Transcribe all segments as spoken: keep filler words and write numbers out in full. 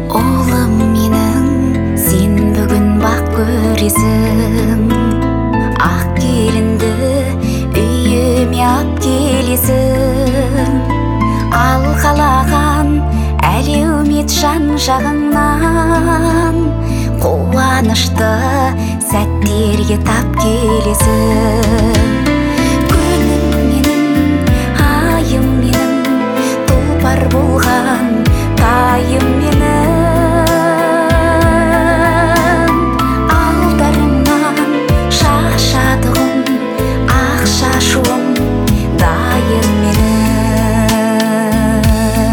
Oğlum менің, сен бүгін бақ көресің. Ақ келінді үйіме ап келесің. Ал қалаған әлеумет жан-жағыңнан қуанышты сәттерге тап келесің. Күнім менің, айым менің, тұлпар болған тайым менің. Алдарыңнан шашатығым, ақ шашуым дайым менің.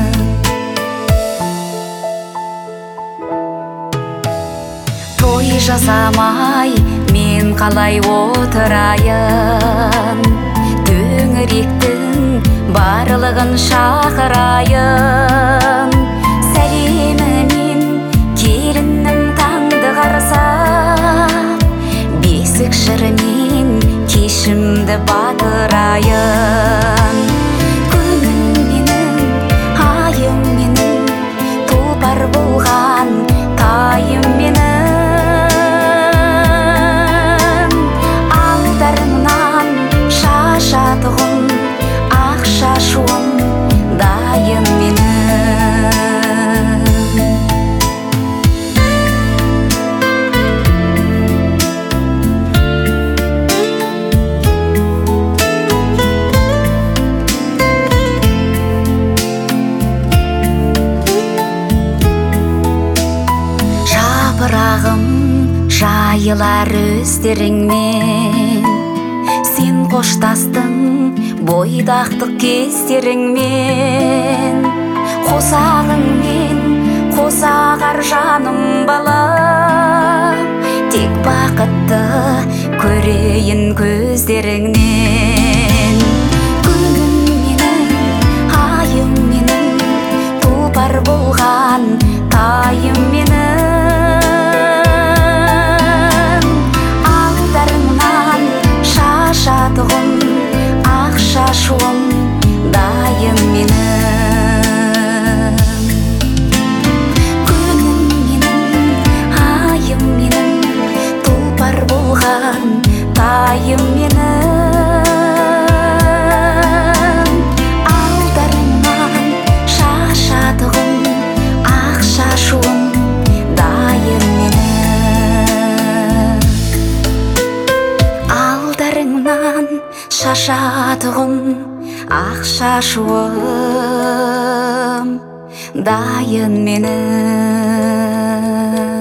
Той жасамай мен қалай отырайын, төңіректің барлығын шақырайын. Сәлемімен келіннің таңды қарсап, бесік жырымен кешімді батырайын. Күнім менің, айым менің, тұлпар болған тайым менің. Алдарыңнан шашатығым, ақ шашуым дайым менің. Жапырағым жайылар өздеріңмен, сен қоштастың бойдақтық кездеріңмен. Қосағыңмен қосағар жаным балам, тек бақытты көрейін көздеріңнен. Күнім менің, айым менің, тұлпар болған тайым менің. Алдарыңнан шашатығым, ақ шашуым дайым менің. Күнім менің, айым менің, тұлпар болған тайым менің. Алдарыңнан шашатығым, ақ шашуым дайым менің. Алдарыңнан шашатығым, ақ шашуым дайын менің.